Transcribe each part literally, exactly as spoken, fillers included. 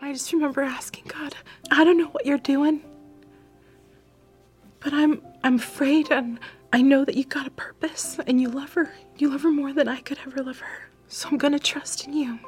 I just remember asking God, I don't know what you're doing, but I'm I'm afraid, and I know that you got a purpose and you love her. You love her more than I could ever love her. So I'm going to trust in you.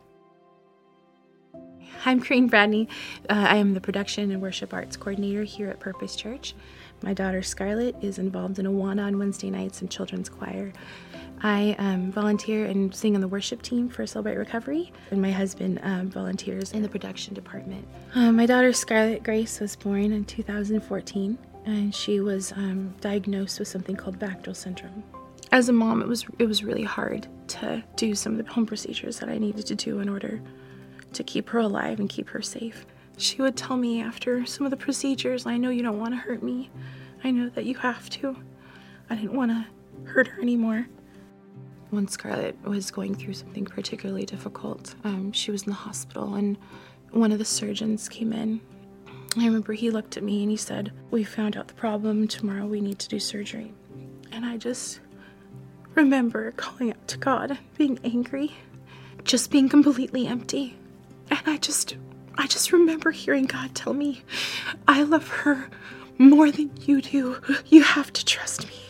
I'm Corinne Bradney. Uh, I am the Production and Worship Arts Coordinator here at Purpose Church. My daughter Scarlett is involved in Awana on Wednesday nights and children's choir. I um, volunteer and sing on the worship team for Celebrate Recovery, and my husband um, volunteers in the production department. Uh, my daughter Scarlett Grace was born in two thousand fourteen, and she was um, diagnosed with something called Bacterl syndrome. As a mom, it was it was really hard to do some of the home procedures that I needed to do in order to keep her alive and keep her safe. She would tell me after some of the procedures, I know you don't want to hurt me. I know that you have to. I didn't want to hurt her anymore. When Scarlett was going through something particularly difficult, um, she was in the hospital, and one of the surgeons came in. I remember he looked at me and he said, "We found out the problem. Tomorrow we need to do surgery." And I just remember calling out to God, being angry, just being completely empty. And I just, I just remember hearing God tell me, "I love her more than you do. You have to trust me."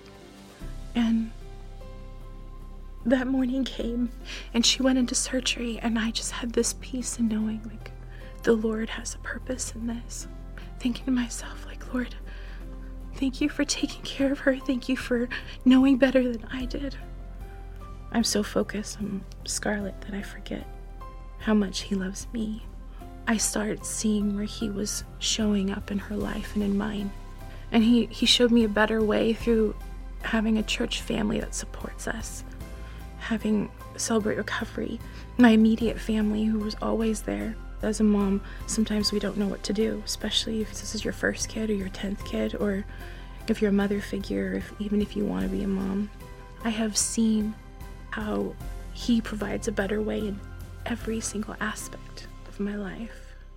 And that morning came, and she went into surgery, and I just had this peace in knowing, like, the Lord has a purpose in this. Thinking to myself, like, Lord, thank you for taking care of her. Thank you for knowing better than I did. I'm so focused on Scarlett that I forget how much he loves me. I started seeing where he was showing up in her life and in mine. And he, he showed me a better way through having a church family that supports us. Having Celebrate Recovery, my immediate family who was always there. As a mom, sometimes we don't know what to do, especially if this is your first kid or your tenth kid, or if you're a mother figure, if, even if you want to be a mom. I have seen how he provides a better way in every single aspect of my life.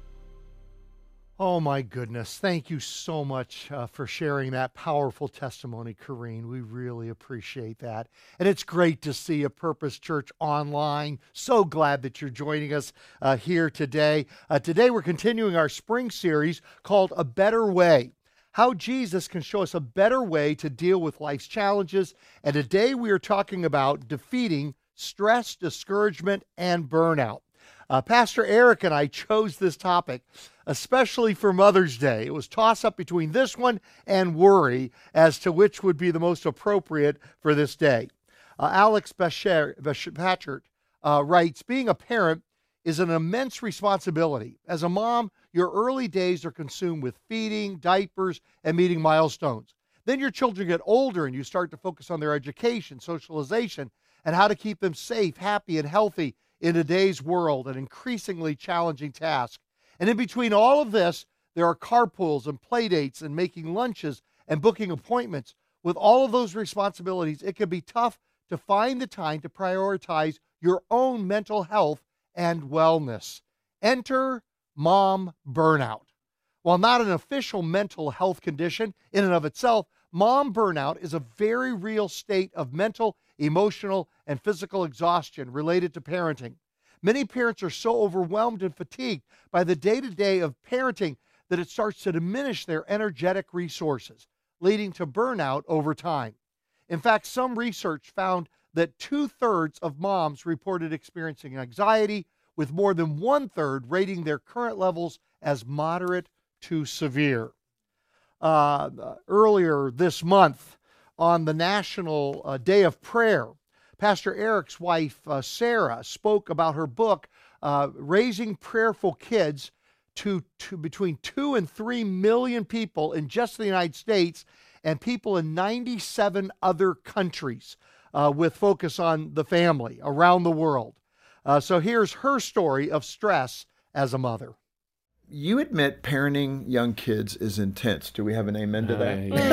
Oh my goodness. Thank you so much uh, for sharing that powerful testimony, Corinne. We really appreciate that. And it's great to see a Purpose Church online. So glad that you're joining us uh, here today. Uh, today we're continuing our spring series called A Better Way. How Jesus can show us a better way to deal with life's challenges. And today we are talking about defeating stress, discouragement, and burnout. Uh, Pastor Eric and I chose this topic especially for Mother's Day. It was toss-up between this one and worry as to which would be the most appropriate for this day. Uh, Alex Bachert uh, writes, "Being a parent is an immense responsibility. As a mom, your early days are consumed with feeding, diapers, and meeting milestones. Then your children get older and you start to focus on their education, socialization, and how to keep them safe, happy, and healthy in today's world, an increasingly challenging task. And in between all of this, there are carpools and play dates and making lunches and booking appointments. With all of those responsibilities, it can be tough to find the time to prioritize your own mental health and wellness. Enter mom burnout. While not an official mental health condition in and of itself, mom burnout is a very real state of mental, emotional, and physical exhaustion related to parenting. Many parents are so overwhelmed and fatigued by the day-to-day of parenting that it starts to diminish their energetic resources, leading to burnout over time. In fact, some research found that two-thirds of moms reported experiencing anxiety, with more than one-third rating their current levels as moderate to severe. Uh, earlier this month, on the National uh, Day of Prayer, Pastor Eric's wife, uh, Sarah, spoke about her book, uh, Raising Prayerful Kids, to, to between two and three million people in just the United States and people in ninety-seven other countries, uh, with focus on the family around the world. Uh, so here's her story of stress as a mother. you admit parenting young kids is intense. Do we have an amen to that? Uh,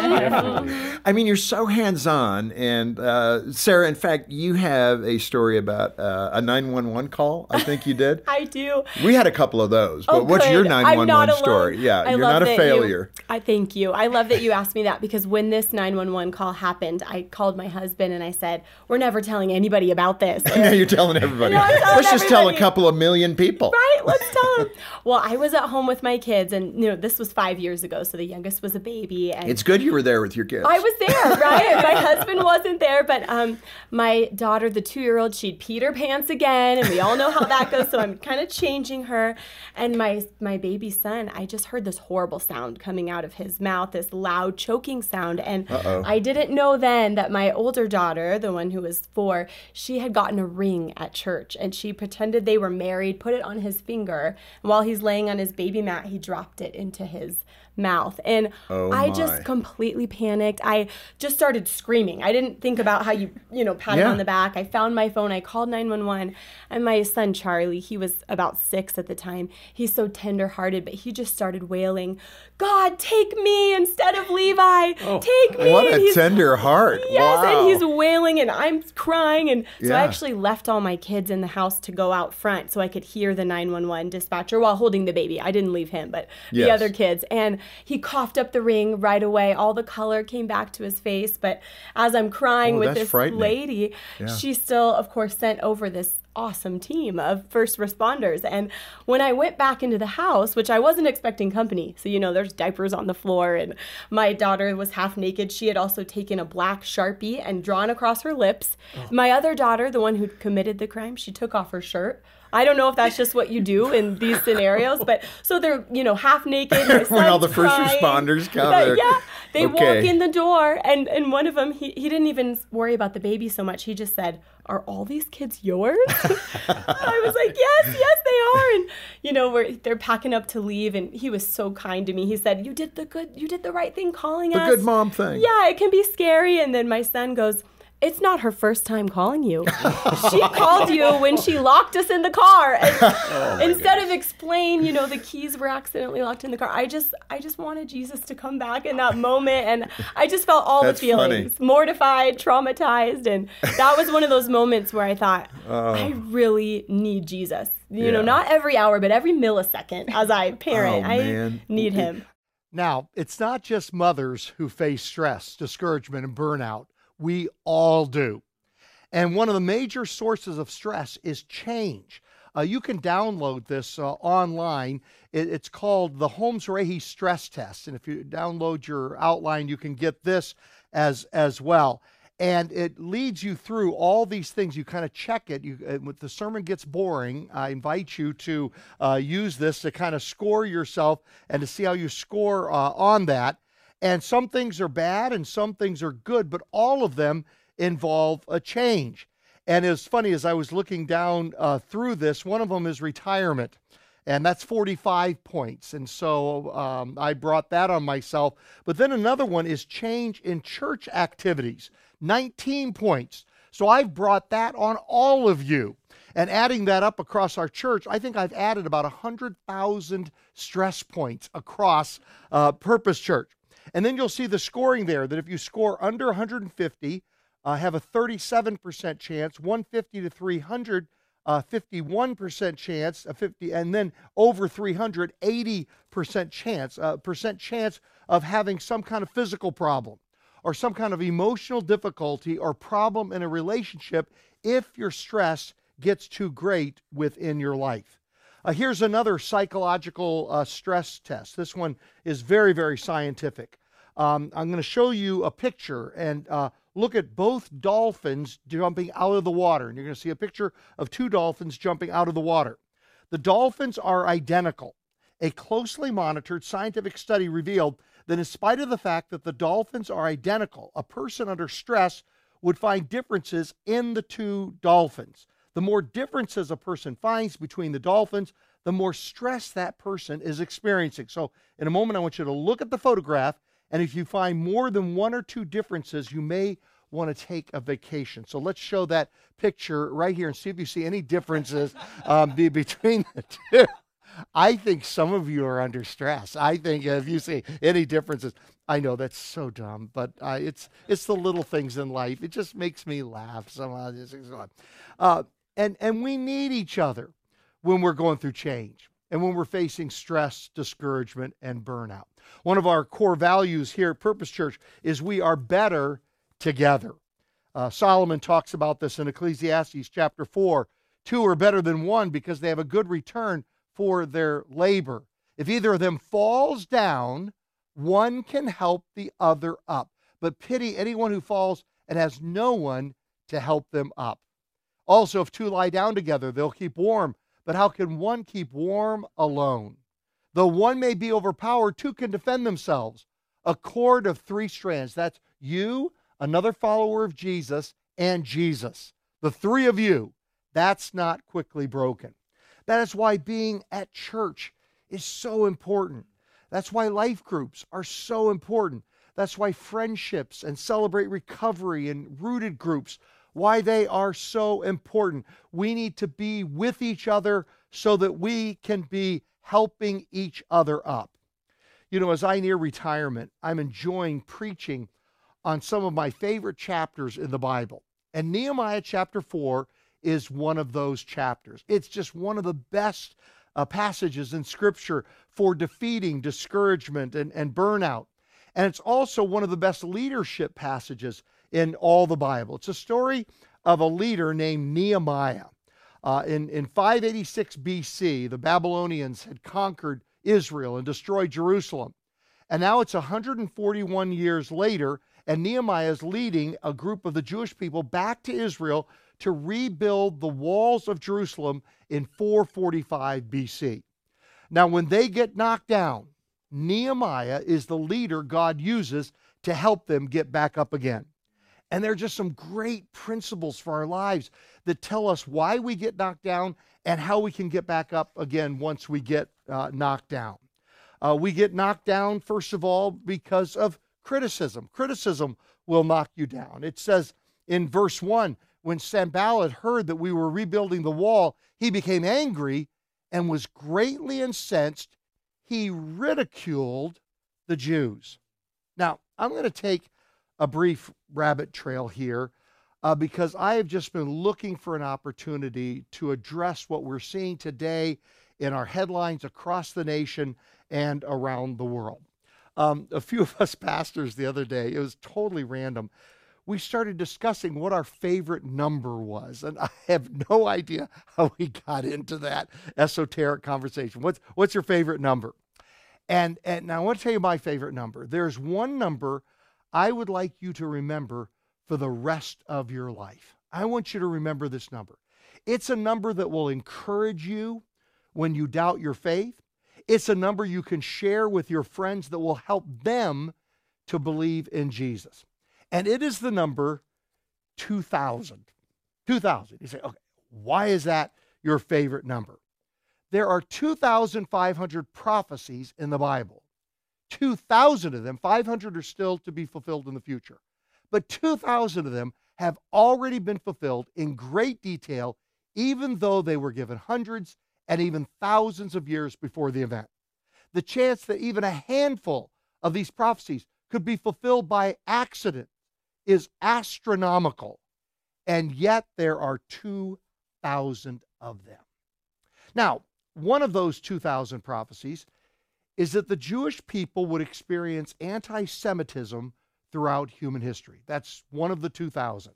yes. I mean, you're so hands-on. And uh, Sarah, in fact, you have a story about uh, a nine one one call, I think you did. I do. We had a couple of those. But Oh, what's good. your nine one one I'm not story? alone. Yeah, I you're love not a that failure. You, I thank you. I love that you asked me that, because when this nine one one call happened, I called my husband and I said, we're never telling anybody about this. And now you're telling everybody. No, I'm telling Let's just tell a everybody. couple of million people. Right? Let's tell them. Well, I was at home with my kids, and you know, this was five years ago, so the youngest was a baby. And It's good you were there with your kids. I was there, right? My husband wasn't there, but um, my daughter, the two-year-old, she'd peed her pants again, and we all know how that goes. So I'm kind of changing her. And my my baby son, I just heard this horrible sound coming out of his mouth, this loud choking sound, and Uh-oh. I didn't know then that my older daughter, the one who was four, she had gotten a ring at church, and she pretended they were married, put it on his finger, and while he's laying on his baby mat, he dropped it into his mouth. And Oh, I my. just completely panicked. I just started screaming. I didn't think about how you, you know, pat him Yeah. on the back. I found my phone. I called nine one one. And my son, Charlie, he was about six at the time. He's so tender-hearted, but he just started wailing, God, take me instead of Levi. Take me. What And a he's- tender heart. Yes, Wow. and he's wailing, and I'm crying. And so Yeah. I actually left all my kids in the house to go out front so I could hear the nine one one dispatcher while holding the baby. I didn't leave him, but the Yes. other kids. And he coughed up the ring right away. All the color came back to his face. But as I'm crying Oh, with that's this frightening. lady, she still, of course, sent over this awesome team of first responders. And when I went back into the house, which I wasn't expecting company, so you know, there's diapers on the floor, and my daughter was half naked. She had also taken a black Sharpie and drawn across her lips. My other daughter, the one who committed the crime, she took off her shirt. I don't know if that's just what you do in these scenarios, but so they're, you know, half naked. My When all the son's first crying. responders come, But they're- yeah, they walk Okay. in the door, and, and one of them, he, he didn't even worry about the baby so much. He just said, are all these kids yours? I was like, yes, yes, they are. And, you know, we're, they're packing up to leave, and he was so kind to me. He said, you did the good, you did the right thing calling The us. good mom thing. Yeah, it can be scary. And then my son goes, it's not her first time calling you. She called you when she locked us in the car. And Oh instead of explain, you know, the keys were accidentally locked in the car. I just I just wanted Jesus to come back in that moment. And I just felt all That's the feelings. funny. Mortified, traumatized. And that was one of those moments where I thought, Oh. I really need Jesus. You know, Yeah. not every hour, but every millisecond as I parent. Oh, I man. need him. Now, it's not just mothers who face stress, discouragement, and burnout. We all do. And one of the major sources of stress is change. Uh, you can download this uh, online. It, it's called the Holmes-Rahe Stress Test. And if you download your outline, you can get this as, as well. And it leads you through all these things. You kind of check it. You, uh, when the sermon gets boring, I invite you to uh, use this to kind of score yourself and to see how you score uh, on that. And some things are bad and some things are good, but all of them involve a change. And it's funny, as I was looking down uh, through this, one of them is retirement, and that's forty-five points. And so um, I brought that on myself. But then another one is change in church activities, nineteen points. So I've brought that on all of you. And adding that up across our church, I think I've added about one hundred thousand stress points across uh, Purpose Church. And then you'll see the scoring there, that if you score under one hundred fifty, uh, have a thirty-seven percent chance, one fifty to three hundred, uh, fifty-one percent chance, a fifty, and then over three hundred, eighty percent chance, uh, percent chance of having some kind of physical problem or some kind of emotional difficulty or problem in a relationship if your stress gets too great within your life. Uh, here's another psychological uh, stress test. This one is very, very scientific. Um, I'm going to show you a picture and uh, look at both dolphins jumping out of the water. And you're going to see a picture of two dolphins jumping out of the water. The dolphins are identical. A closely monitored scientific study revealed that in spite of the fact that the dolphins are identical, a person under stress would find differences in the two dolphins. The more differences a person finds between the dolphins, the more stress that person is experiencing. So in a moment, I want you to look at the photograph, and if you find more than one or two differences, you may want to take a vacation. So let's show that picture right here and see if you see any differences um, be between the two. I think some of you are under stress. I think if you see any differences, I know that's so dumb, but uh, it's it's the little things in life. It just makes me laugh somehow. Uh, and and we need each other when we're going through change and when we're facing stress, discouragement, and burnout. One of our core values here at Purpose Church is we are better together. Uh, Solomon talks about this in Ecclesiastes chapter four. Two are better than one because they have a good return for their labor. If either of them falls down, one can help the other up. But pity anyone who falls and has no one to help them up. Also, if two lie down together, they'll keep warm. But how can one keep warm alone? Though one may be overpowered, two can defend themselves. A cord of three strands. That's you, another follower of Jesus, and Jesus. The three of you. That's not quickly broken. That is why being at church is so important. That's why life groups are so important. That's why friendships and Celebrate Recovery and Rooted groups, why they are so important. We need to be with each other so that we can be helping each other up. You know, as I near retirement, I'm enjoying preaching on some of my favorite chapters in the Bible. And Nehemiah chapter four is one of those chapters. It's just one of the best uh, passages in Scripture for defeating discouragement and, and burnout. And it's also one of the best leadership passages in all the Bible. It's a story of a leader named Nehemiah. Uh, in, in five eighty-six B C, the Babylonians had conquered Israel and destroyed Jerusalem. And now it's one hundred forty-one years later, and Nehemiah is leading a group of the Jewish people back to Israel to rebuild the walls of Jerusalem in four forty-five B C. Now, when they get knocked down, Nehemiah is the leader God uses to help them get back up again. And there are just some great principles for our lives that tell us why we get knocked down and how we can get back up again once we get uh, knocked down. Uh, we get knocked down, first of all, because of criticism. Criticism will knock you down. It says in verse one, when Sanballat heard that we were rebuilding the wall, he became angry and was greatly incensed. He ridiculed the Jews. Now, I'm going to take a brief rabbit trail here uh, because I have just been looking for an opportunity to address what we're seeing today in our headlines across the nation and around the world. Um, a few of us pastors the other day, it was totally random, we started discussing what our favorite number was. And I have no idea how we got into that esoteric conversation. What's, what's your favorite number? And, and now I want to tell you my favorite number. There's one number I would like you to remember for the rest of your life. I want you to remember this number. It's a number that will encourage you when you doubt your faith. It's a number you can share with your friends that will help them to believe in Jesus. And it is the number two thousand. two thousand. You say, okay, why is that your favorite number? There are two thousand five hundred prophecies in the Bible. two thousand of them, five hundred are still to be fulfilled in the future. But two thousand of them have already been fulfilled in great detail, even though they were given hundreds and even thousands of years before the event. The chance that even a handful of these prophecies could be fulfilled by accident is astronomical, and yet there are two thousand of them. Now, one of those two thousand prophecies is that the Jewish people would experience anti-Semitism throughout human history. That's one of the two thousand.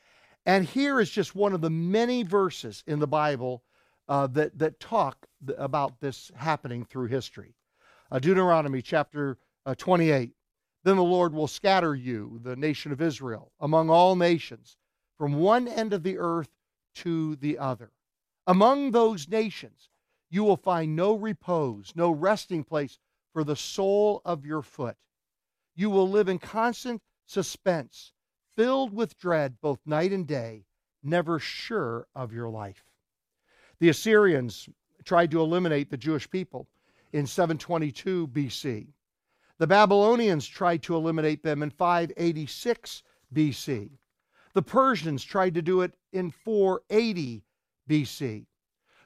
And here is just one of the many verses in the Bible uh, that, that talk th- about this happening through history. Uh, Deuteronomy chapter uh, twenty-eight. Then the Lord will scatter you, the nation of Israel, among all nations, from one end of the earth to the other. Among those nations, you will find no repose, no resting place for the sole of your foot. You will live in constant suspense, filled with dread both night and day, never sure of your life. The Assyrians tried to eliminate the Jewish people in seven twenty-two B C. The Babylonians tried to eliminate them in five eighty-six B C. The Persians tried to do it in four eighty B C.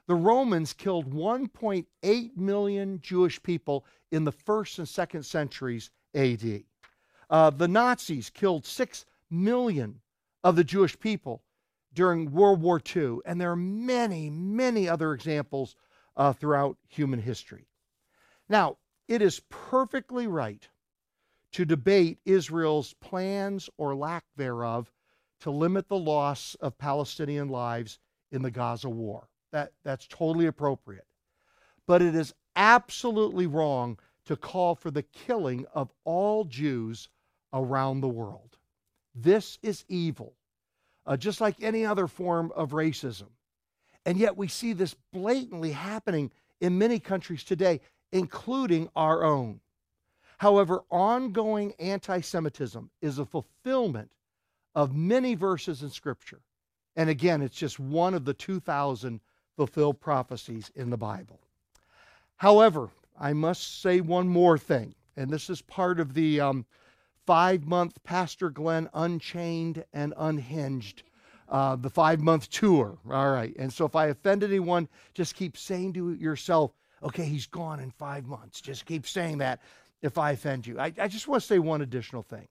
The Romans killed one point eight million Jewish people in the first and second centuries A D. Uh, the Nazis killed six million of the Jewish people during World War Two, and there are many, many other examples uh, throughout human history. Now, it is perfectly right to debate Israel's plans or lack thereof to limit the loss of Palestinian lives in the Gaza war. That, that's totally appropriate. But it is absolutely wrong to call for the killing of all Jews around the world. This is evil, uh, just like any other form of racism. And yet we see this blatantly happening in many countries today, including our own. However, ongoing anti-Semitism is a fulfillment of many verses in Scripture. And again, it's just one of the two thousand fulfilled prophecies in the Bible. However, I must say one more thing, and this is part of the um, five-month Pastor Glenn Unchained and Unhinged, uh, the five-month tour. All right, and so if I offend anyone, just keep saying to yourself, okay, he's gone in five months. Just keep saying that if I offend you. I, I just want to say one additional thing.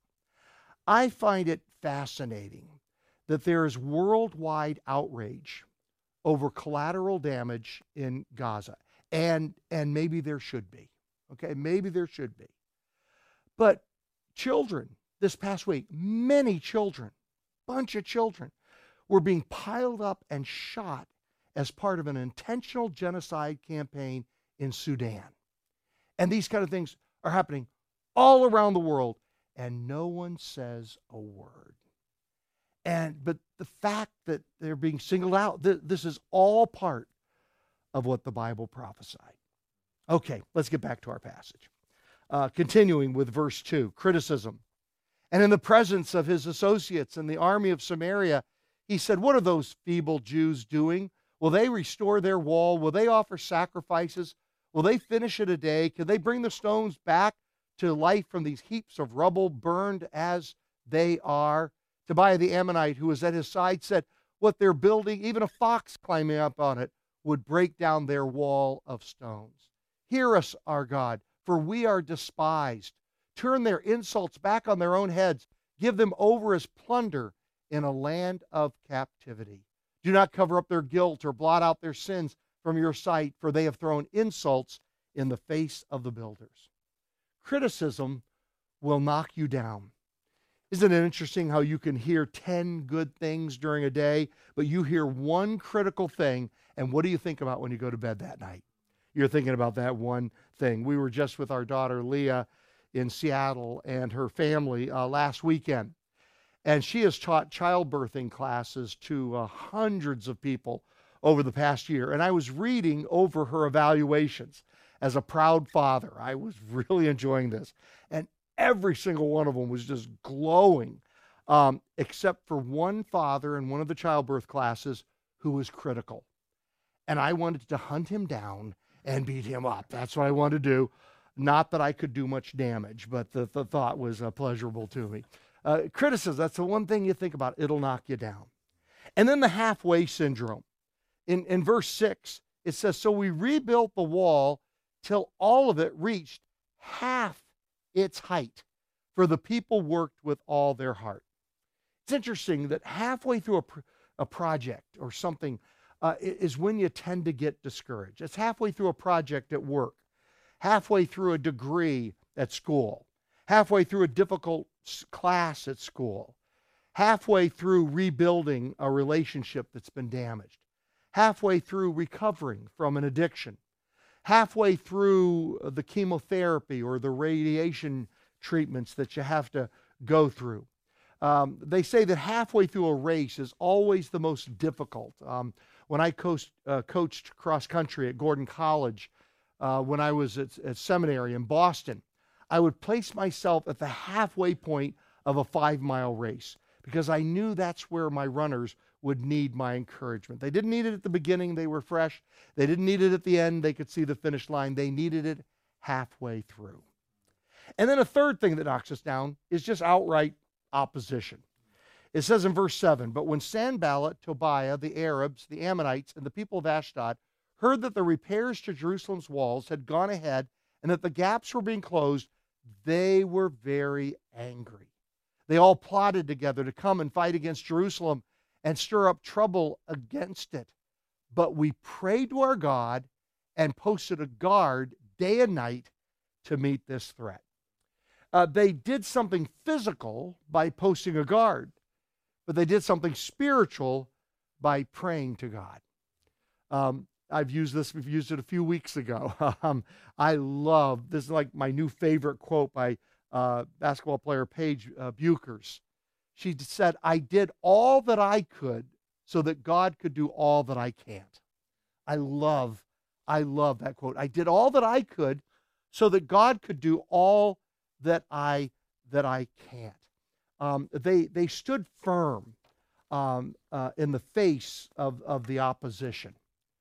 I find it fascinating that there is worldwide outrage over collateral damage in Gaza. And, and maybe there should be. Okay, maybe there should be. But children, this past week, many children, bunch of children, were being piled up and shot as part of an intentional genocide campaign in Sudan. And these kind of things are happening all around the world, and no one says a word. And but the fact that they're being singled out, th- this is all part of what the Bible prophesied. Okay, let's get back to our passage. Uh, continuing with verse two, criticism. And in the presence of his associates in the army of Samaria, he said, what are those feeble Jews doing? Will they restore their wall? Will they offer sacrifices? Will they finish it a day? Can they bring the stones back to life from these heaps of rubble burned as they are? Tobiah the Ammonite, who was at his side, said, what they're building, even a fox climbing up on it, would break down their wall of stones. Hear us, our God, for we are despised. Turn their insults back on their own heads. Give them over as plunder in a land of captivity. Do not cover up their guilt or blot out their sins from your sight, for they have thrown insults in the face of the builders. Criticism will knock you down. Isn't it interesting how you can hear ten good things during a day, but you hear one critical thing, and what do you think about when you go to bed that night? You're thinking about that one thing. We were just with our daughter Leah in Seattle and her family uh, last weekend, and she has taught childbirthing classes to uh, hundreds of people over the past year, and I was reading over her evaluations as a proud father. I was really enjoying this, and every single one of them was just glowing, um, except for one father in one of the childbirth classes who was critical. And I wanted to hunt him down and beat him up. That's what I wanted to do. Not that I could do much damage, but the, the thought was uh, pleasurable to me. Uh, criticism, that's the one thing you think about. It'll knock you down. And then the halfway syndrome. In, in verse six, it says, so we rebuilt the wall till all of it reached half its height, for the people worked with all their heart. It's interesting that halfway through a, pr- a project or something uh, is when you tend to get discouraged. It's halfway through a project at work, halfway through a degree at school, halfway through a difficult class at school, halfway through rebuilding a relationship that's been damaged, halfway through recovering from an addiction, halfway through the chemotherapy or the radiation treatments that you have to go through. Um, they say that halfway through a race is always the most difficult. Um, when I coached, uh, coached cross country at Gordon College, uh, when I was at, at seminary in Boston, I would place myself at the halfway point of a five-mile race because I knew that's where my runners would need my encouragement. They didn't need it at the beginning. They were fresh. They didn't need it at the end. They could see the finish line. They needed it halfway through. And then a third thing that knocks us down is just outright opposition. It says in verse seven, but when Sanballat, Tobiah, the Arabs, the Ammonites, and the people of Ashdod heard that the repairs to Jerusalem's walls had gone ahead and that the gaps were being closed, they were very angry. They all plotted together to come and fight against Jerusalem and stir up trouble against it. But we prayed to our God and posted a guard day and night to meet this threat. Uh, they did something physical by posting a guard, but they did something spiritual by praying to God. Um, I've used this, we've used it a few weeks ago. um, I love, this is like my new favorite quote by uh, basketball player Paige uh, Buchers. She said, I did all that I could so that God could do all that I can't. I love, I love that quote. I did all that I could so that God could do all that I that I can't. Um, they they stood firm um, uh, in the face of, of the opposition.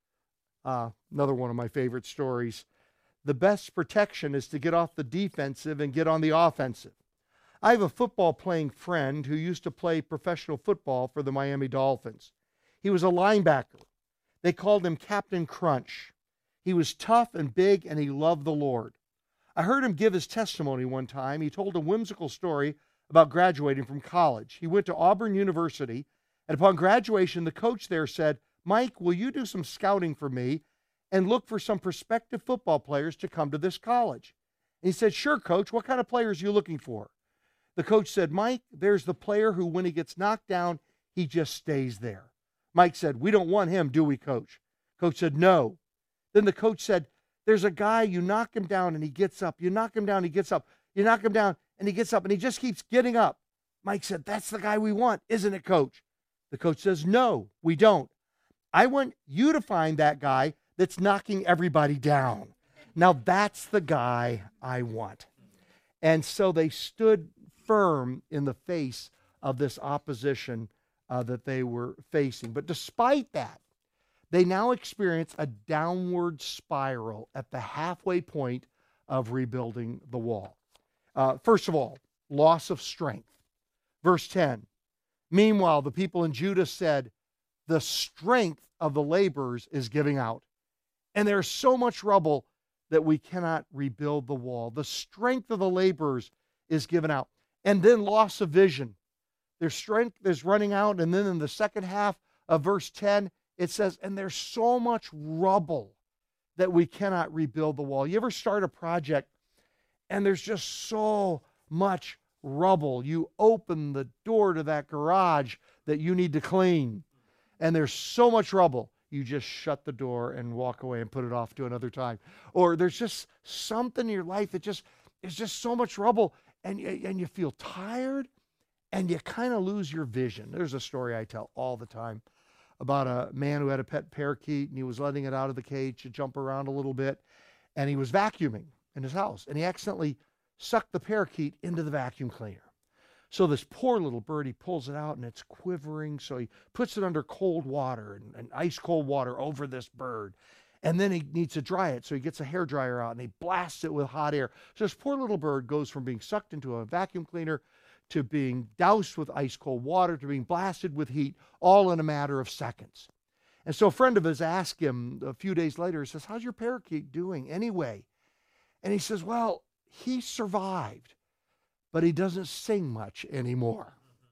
Uh, another one of my favorite stories. The best protection is to get off the defensive and get on the offensive. I have a football playing friend who used to play professional football for the Miami Dolphins. He was a linebacker. They called him Captain Crunch. He was tough and big, and he loved the Lord. I heard him give his testimony one time. He told a whimsical story about graduating from college. He went to Auburn University, and upon graduation, the coach there said, Mike, will you do some scouting for me and look for some prospective football players to come to this college? And he said, sure, coach. What kind of players are you looking for? The coach said, Mike, there's the player who, when he gets knocked down, he just stays there. Mike said, we don't want him, do we, coach? Coach said, no. Then the coach said, there's a guy, you knock him down and he gets up. You knock him down, he gets up. You knock him down and he gets up and he just keeps getting up. Mike said, that's the guy we want, isn't it, coach? The coach says, no, we don't. I want you to find that guy that's knocking everybody down. Now that's the guy I want. And so they stood firm in the face of this opposition uh, that they were facing. But despite that, they now experience a downward spiral at the halfway point of rebuilding the wall. Uh, first of all, loss of strength. Verse ten, meanwhile, the people in Judah said, the strength of the laborers is giving out, and there's so much rubble that we cannot rebuild the wall. The strength of the laborers is given out. And then loss of vision. Their strength is running out, and then in the second half of verse ten, it says, and there's so much rubble that we cannot rebuild the wall. You ever start a project and there's just so much rubble? You open the door to that garage that you need to clean, and there's so much rubble. You just shut the door and walk away and put it off to another time. Or there's just something in your life that just is just so much rubble, and, and you feel tired, and you kind of lose your vision. There's a story I tell all the time about a man who had a pet parakeet, and he was letting it out of the cage to jump around a little bit, and he was vacuuming in his house, and he accidentally sucked the parakeet into the vacuum cleaner. So this poor little bird, he pulls it out, and it's quivering, so he puts it under cold water, and, and ice cold water over this bird, and then he needs to dry it, so he gets a hairdryer out, and he blasts it with hot air. So this poor little bird goes from being sucked into a vacuum cleaner to being doused with ice cold water, to being blasted with heat, all in a matter of seconds. And so a friend of his asked him a few days later, he says, how's your parakeet doing anyway? And he says, well, he survived, but he doesn't sing much anymore.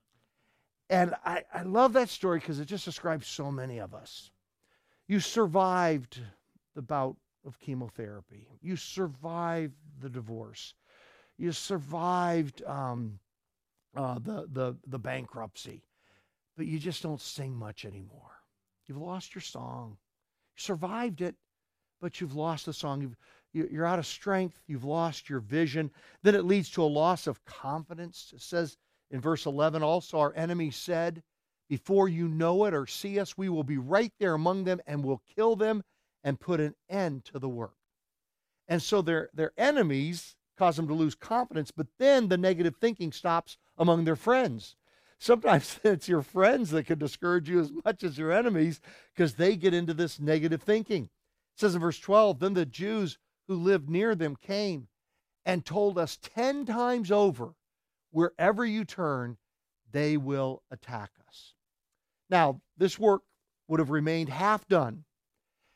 And I, I love that story because it just describes so many of us. You survived the bout of chemotherapy. You survived the divorce. You survived um, Uh, the, the, the bankruptcy, but you just don't sing much anymore. You've lost your song. You survived it, but you've lost the song. You've, you, you're out of strength. You've lost your vision. Then it leads to a loss of confidence. It says in verse eleven, also our enemies said, before you know it or see us, we will be right there among them and will kill them and put an end to the work. And so their, their enemies cause them to lose confidence, but then the negative thinking stops among their friends. Sometimes it's your friends that can discourage you as much as your enemies because they get into this negative thinking. It says in verse twelve, then the Jews who lived near them came and told us ten times over, wherever you turn, they will attack us. Now, this work would have remained half done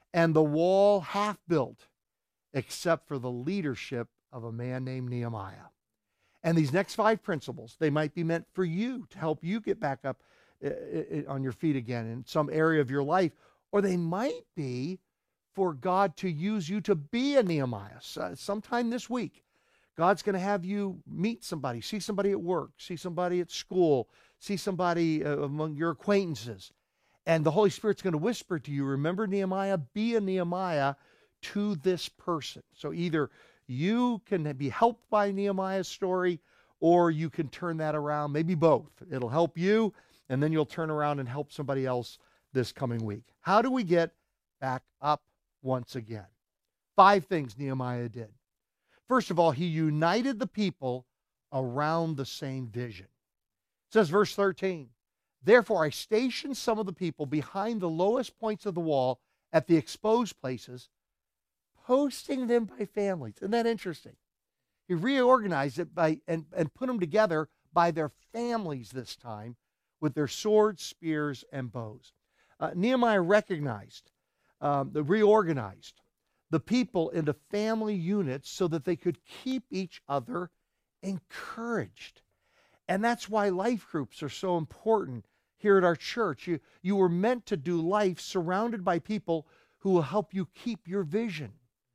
and the wall half built, except for the leadership of a man named Nehemiah. And these next five principles, they might be meant for you to help you get back up uh, on your feet again in some area of your life, or they might be for God to use you to be a Nehemiah. So sometime this week, God's going to have you meet somebody, see somebody at work, see somebody at school, see somebody uh, among your acquaintances. And the Holy Spirit's going to whisper to you, remember Nehemiah, be a Nehemiah to this person. So either you can be helped by Nehemiah's story, or you can turn that around, maybe both. It'll help you, and then you'll turn around and help somebody else this coming week. How do we get back up once again? Five things Nehemiah did. First of all, he united the people around the same vision. It says, verse thirteen, therefore I stationed some of the people behind the lowest points of the wall at the exposed places, posting them by families. Isn't that interesting? He reorganized it by and, and put them together by their families this time with their swords, spears, and bows. Uh, Nehemiah recognized, um, the reorganized the people into family units so that they could keep each other encouraged. And that's why life groups are so important here at our church. You, you were meant to do life surrounded by people who will help you keep your vision.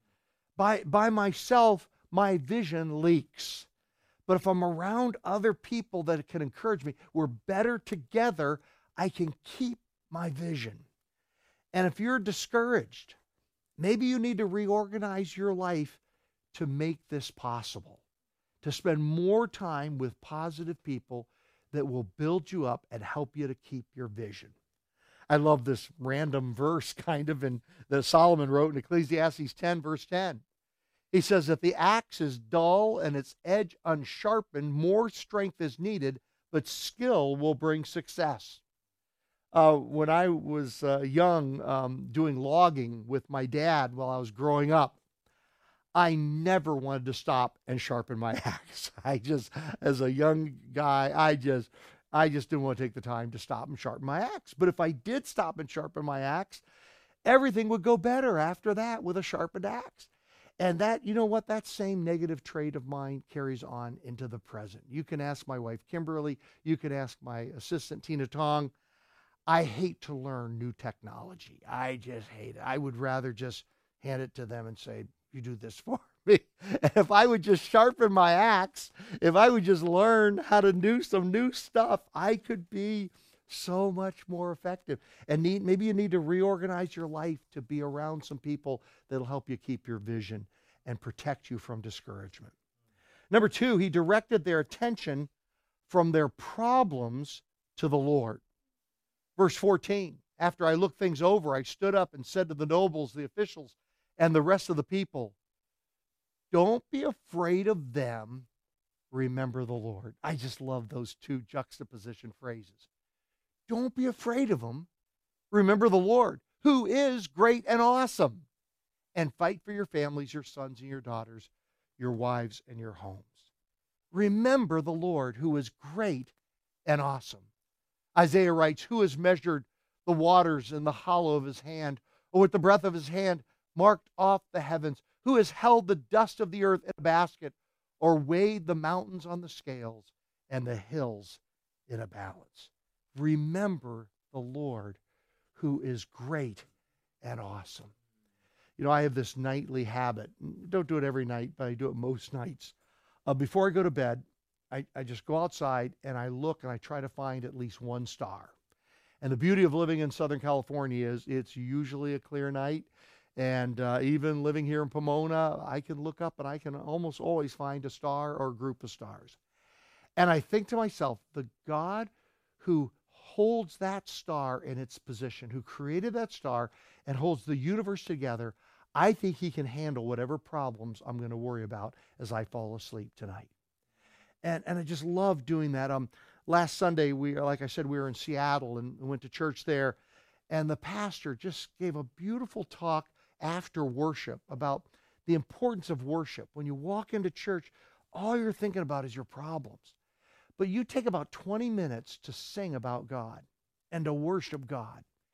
By, by myself, my vision leaks. But if I'm around other people that can encourage me, we're better together, I can keep my vision. And if you're discouraged, maybe you need to reorganize your life to make this possible, to spend more time with positive people that will build you up and help you to keep your vision. I love this random verse kind of in that Solomon wrote in Ecclesiastes ten, verse ten. He says, if the axe is dull and its edge unsharpened, more strength is needed, but skill will bring success. Uh, when I was uh, young, um, doing logging with my dad while I was growing up, I never wanted to stop and sharpen my axe. I just, as a young guy, I just, I just didn't want to take the time to stop and sharpen my axe. But if I did stop and sharpen my axe, everything would go better after that with a sharpened axe. And that, you know what, that same negative trait of mine carries on into the present. You can ask my wife, Kimberly. You can ask my assistant, Tina Tong. I hate to learn new technology. I just hate it. I would rather just hand it to them and say, you do this for me. And if I would just sharpen my axe, if I would just learn how to do some new stuff, I could be so much more effective. And need, maybe you need to reorganize your life to be around some people that'll help you keep your vision and protect you from discouragement. Number two, he directed their attention from their problems to the Lord. Verse fourteen, after I looked things over, I stood up and said to the nobles, the officials, and the rest of the people, don't be afraid of them, remember the Lord. I just love those two juxtaposition phrases. Don't be afraid of them, remember the Lord, who is great and awesome, and fight for your families, your sons and your daughters, your wives and your homes. Remember the Lord, who is great and awesome. Isaiah writes, who has measured the waters in the hollow of his hand, or with the breath of his hand marked off the heavens? Who has held the dust of the earth in a basket, or weighed the mountains on the scales and the hills in a balance? Remember the Lord, who is great and awesome. You know, I have this nightly habit. Don't do it every night, but I do it most nights. Uh, before I go to bed, I, I just go outside and I look and I try to find at least one star. And the beauty of living in Southern California is it's usually a clear night. And uh, even living here in Pomona, I can look up and I can almost always find a star or a group of stars. And I think to myself, the God who holds that star in its position, who created that star and holds the universe together, I think he can handle whatever problems I'm going to worry about as I fall asleep tonight. And and I just love doing that. Um, last Sunday, we, like I said, we were in Seattle and went to church there. And the pastor just gave a beautiful talk after worship about the importance of worship. When you walk into church, all you're thinking about is your problems. But you take about twenty minutes to sing about God and to worship God.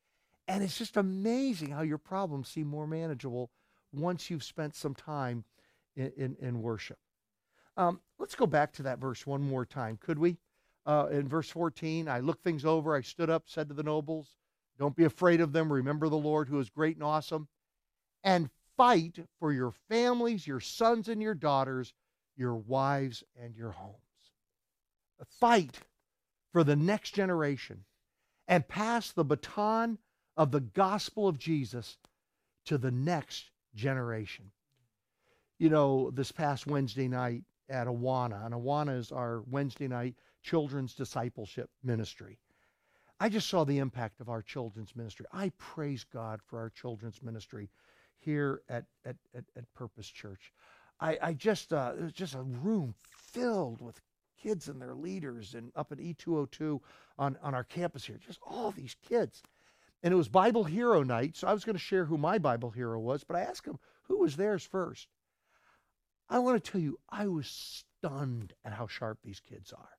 And it's just amazing how your problems seem more manageable once you've spent some time in, in, in worship. Um, let's go back to that verse one more time, could we? Uh, in verse fourteen, I looked things over, I stood up, said to the nobles, don't be afraid of them, remember the Lord who is great and awesome, and fight for your families, your sons and your daughters, your wives and your homes. Fight for the next generation and pass the baton of the gospel of Jesus to the next generation. You know, this past Wednesday night at Awana, and Awana is our Wednesday night children's discipleship ministry. I just saw the impact of our children's ministry. I praise God for our children's ministry here at, at, at, at Purpose Church. I, I just, uh, it was just a room filled with kids and their leaders, and up at E two oh two on, on our campus here, just all these kids. And it was Bible Hero Night, so I was going to share who my Bible hero was, but I asked them who was theirs first. I want to tell you, I was stunned at how sharp these kids are,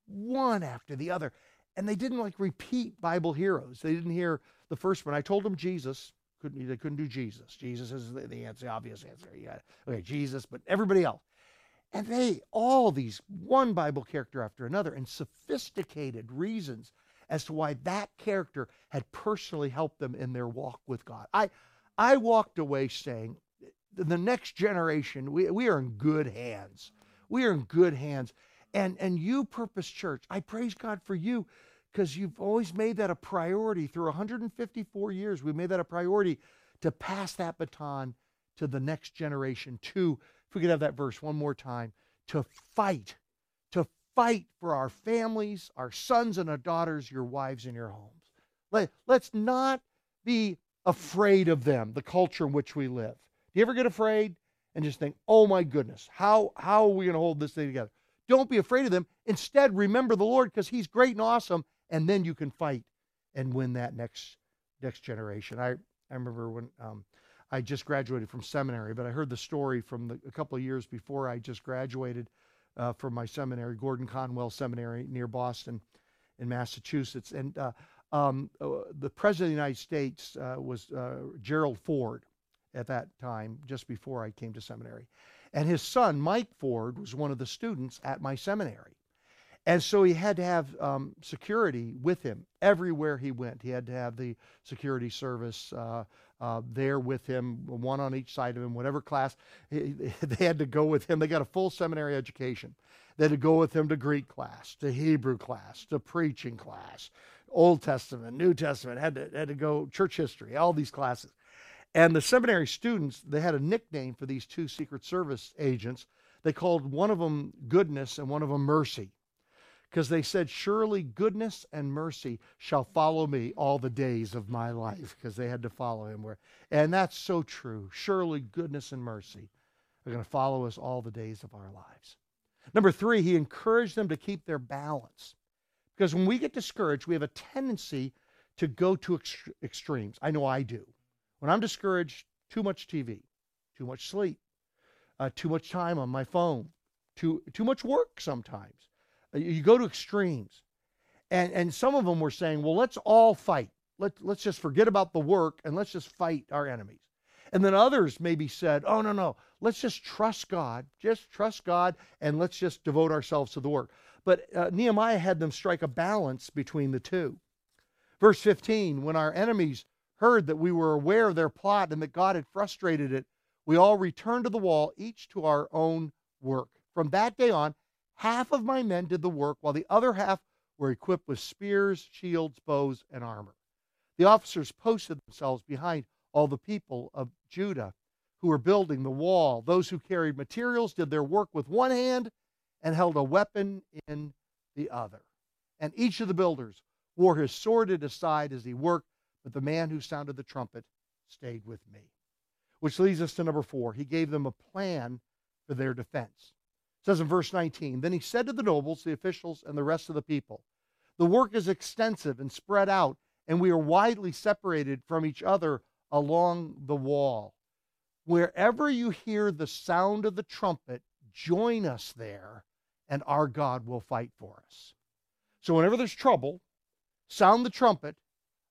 one after the other. And they didn't like repeat Bible heroes. They didn't hear the first one. I told them Jesus. Couldn't, they couldn't do Jesus. Jesus is the, the answer, the obvious answer. You got, okay, Jesus, but everybody else. And they, all these, one Bible character after another, and sophisticated reasons as to why that character had personally helped them in their walk with God. I, I walked away saying, the next generation, we, we are in good hands. We are in good hands. And, and you, Purpose Church, I praise God for you, because you've always made that a priority. Through one hundred fifty-four years, we made that a priority to pass that baton to the next generation. To, if we could have that verse one more time, to fight, to fight for our families, our sons and our daughters, your wives and your homes. Let, let's not be afraid of them, the culture in which we live. Do you ever get afraid and just think, oh my goodness, how, how are we going to hold this thing together? Don't be afraid of them. Instead, remember the Lord, because he's great and awesome, and then you can fight and win that next next generation. I, I remember when um, I just graduated from seminary, but I heard the story from the, a couple of years before I just graduated uh, from my seminary, Gordon Conwell Seminary near Boston in Massachusetts. And uh, um, uh, the President of the United States uh, was uh, Gerald Ford at that time, just before I came to seminary. And his son, Mike Ford, was one of the students at my seminary. And so he had to have um, security with him everywhere he went. He had to have the security service uh, uh, there with him, one on each side of him, whatever class. He, they had to go with him. They got a full seminary education. They had to go with him to Greek class, to Hebrew class, to preaching class, Old Testament, New Testament, had to, had to go church history, all these classes. And the seminary students, they had a nickname for these two Secret Service agents. They called one of them Goodness and one of them Mercy, because they said, surely goodness and mercy shall follow me all the days of my life, because they had to follow him. Where, and that's so true. Surely goodness and mercy are going to follow us all the days of our lives. Number three, he encouraged them to keep their balance, because when we get discouraged, we have a tendency to go to ext- extremes. I know I do. When I'm discouraged, too much T V, too much sleep, uh, too much time on my phone, too too much work sometimes. Uh, you go to extremes. And and some of them were saying, well, let's all fight. Let, let's just forget about the work and let's just fight our enemies. And then others maybe said, oh, no, no, let's just trust God. Just trust God and let's just devote ourselves to the work. But uh, Nehemiah had them strike a balance between the two. Verse fifteen, when our enemies heard that we were aware of their plot and that God had frustrated it, we all returned to the wall, each to our own work. From that day on, half of my men did the work, while the other half were equipped with spears, shields, bows, and armor. The officers posted themselves behind all the people of Judah who were building the wall. Those who carried materials did their work with one hand and held a weapon in the other. And each of the builders wore his sword at his side as he worked, but the man who sounded the trumpet stayed with me. Which leads us to number four. He gave them a plan for their defense. It says in verse nineteen, then he said to the nobles, the officials, and the rest of the people, the work is extensive and spread out, and we are widely separated from each other along the wall. Wherever you hear the sound of the trumpet, join us there, and our God will fight for us. So whenever there's trouble, sound the trumpet,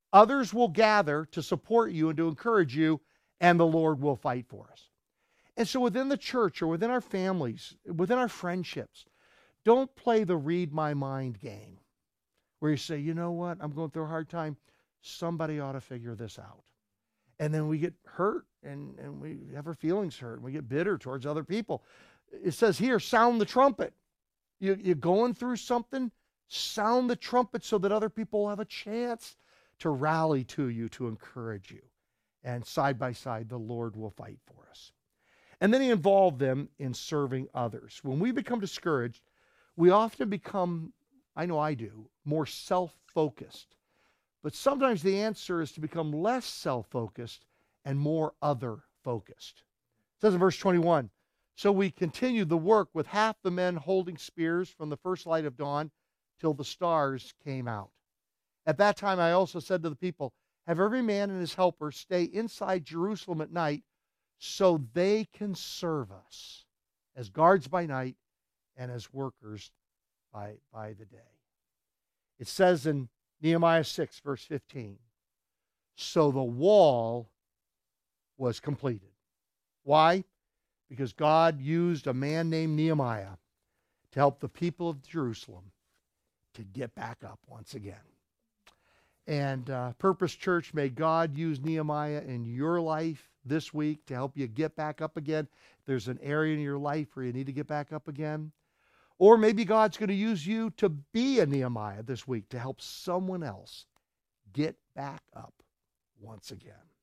Others will gather to support you and to encourage you, and the Lord will fight for us. And so within the church or within our families, within our friendships, don't play the read my mind game where you say, you know what, I'm going through a hard time. Somebody ought to figure this out. And then we get hurt and, and we have our feelings hurt and we get bitter towards other people. It says here, sound the trumpet. You, you're going through something, sound the trumpet so that other people will have a chance to rally to you, to encourage you. And side by side, the Lord will fight for us. And then he involved them in serving others. When we become discouraged, we often become, I know I do, more self-focused. But sometimes the answer is to become less self-focused and more other-focused. It says in verse twenty-one, so we continued the work with half the men holding spears from the first light of dawn till the stars came out. At that time I also said to the people, have every man and his helper stay inside Jerusalem at night so they can serve us as guards by night and as workers by, by the day. It says in Nehemiah six, verse fifteen, so the wall was completed. Why? Because God used a man named Nehemiah to help the people of Jerusalem to get back up once again. And uh, Purpose Church, may God use Nehemiah in your life this week to help you get back up again. If there's an area in your life where you need to get back up again. Or maybe God's going to use you to be a Nehemiah this week to help someone else get back up once again.